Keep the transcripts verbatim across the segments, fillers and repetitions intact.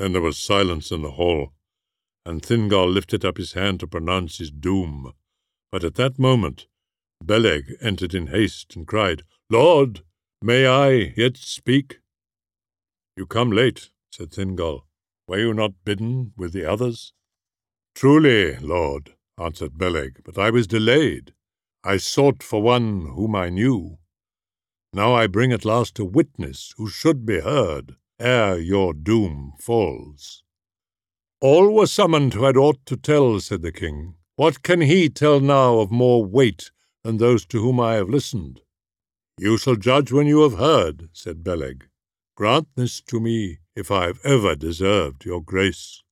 Then there was silence in the hall, and Thingol lifted up his hand to pronounce his doom. But at that moment Beleg entered in haste and cried, "Lord, may I yet speak?" "You come late," said Thingol. "Were you not bidden with the others?" "Truly, Lord," answered Beleg, "but I was delayed. I sought for one whom I knew. Now I bring at last a witness who should be heard ere your doom falls." "All were summoned who had aught to tell," said the king. "What can he tell now of more weight than those to whom I have listened?" "You shall judge when you have heard," said Beleg. "Grant this to me, if I have ever deserved your grace."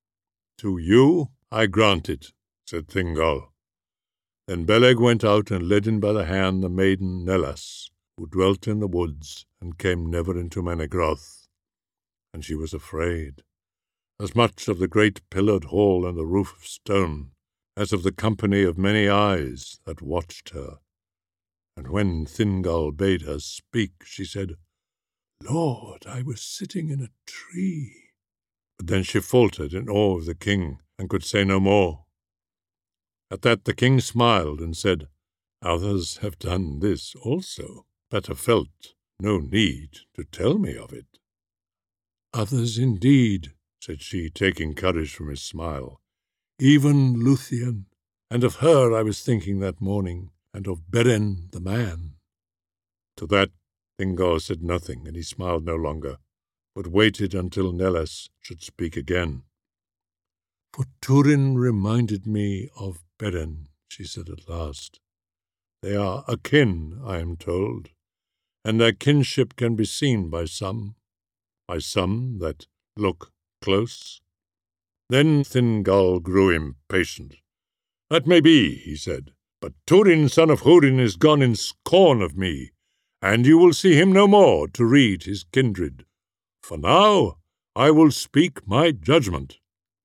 "To you I grant it," said Thingol. Then Beleg went out and led in by the hand the maiden Nelas, who dwelt in the woods and came never into Menegroth. And she was afraid, as much of the great pillared hall and the roof of stone, as of the company of many eyes that watched her. And when Thingol bade her speak, she said, "Lord, I was sitting in a tree." But then she faltered in awe of the king, and could say no more. At that the king smiled and said, "Others have done this also, but have felt no need to tell me of it." "Others indeed," said she, taking courage from his smile. "Even Luthien, and of her I was thinking that morning, and of Beren the man." To that Thingol said nothing, and he smiled no longer, but waited until Nelas should speak again. "For Turin reminded me of Beren," she said at last. "They are akin, I am told, and their kinship can be seen by some, by some that look close." Then Thingol grew impatient. "That may be," he said, "but Turin, son of Húrin, is gone in scorn of me, and you will see him no more to read his kindred. For now I will speak my judgment."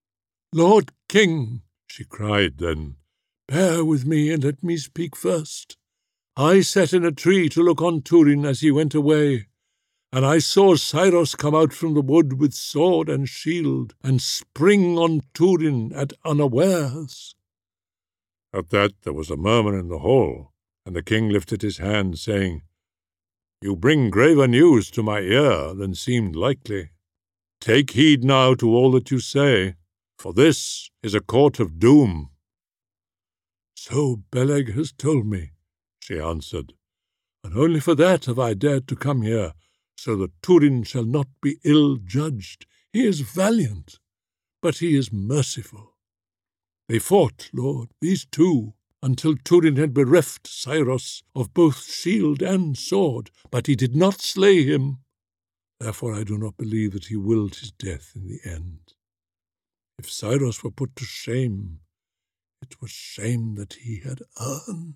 "Lord King," she cried then, "bear with me and let me speak first. I sat in a tree to look on Turin as he went away, and I saw Seiros come out from the wood with sword and shield, and spring on Turin at unawares." At that there was a murmur in the hall, and the king lifted his hand, saying, "You bring graver news to my ear than seemed likely. Take heed now to all that you say, for this is a court of doom." "So Beleg has told me," she answered, "and only for that have I dared to come here, so that Turin shall not be ill-judged. He is valiant, but he is merciful. They fought, Lord, these two, until Turin had bereft Seiros of both shield and sword, but he did not slay him. Therefore I do not believe that he willed his death in the end. If Seiros were put to shame, it was shame that he had earned."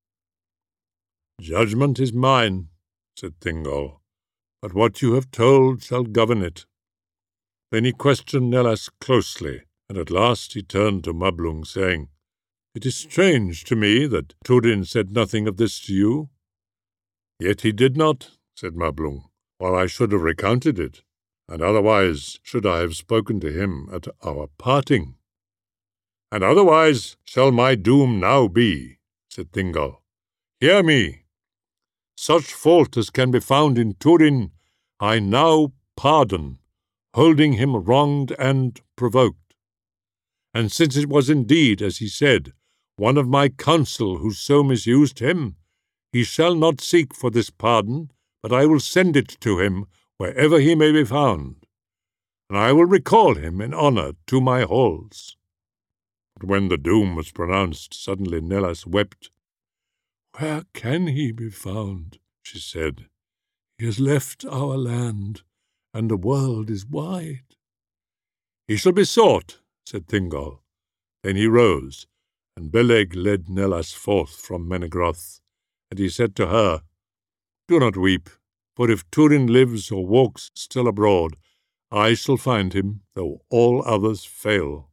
"Judgment is mine," said Thingol, "but what you have told shall govern it." Then he questioned Nelas closely, and at last he turned to Mablung, saying, "It is strange to me that Turin said nothing of this to you." "Yet he did not," said Mablung, "or I should have recounted it, and otherwise should I have spoken to him at our parting." "And otherwise shall my doom now be," said Thingol. "Hear me. Such fault as can be found in Turin I now pardon, holding him wronged and provoked. And since it was indeed, as he said, one of my council who so misused him, he shall not seek for this pardon, but I will send it to him wherever he may be found, and I will recall him in honour to my halls." But when the doom was pronounced, suddenly Nelas wept. "Where can he be found?" she said. "He has left our land, and the world is wide." "He shall be sought," said Thingol. Then he rose, and Beleg led Nelas forth from Menegroth, and he said to her, "Do not weep, for if Turin lives or walks still abroad, I shall find him, though all others fail."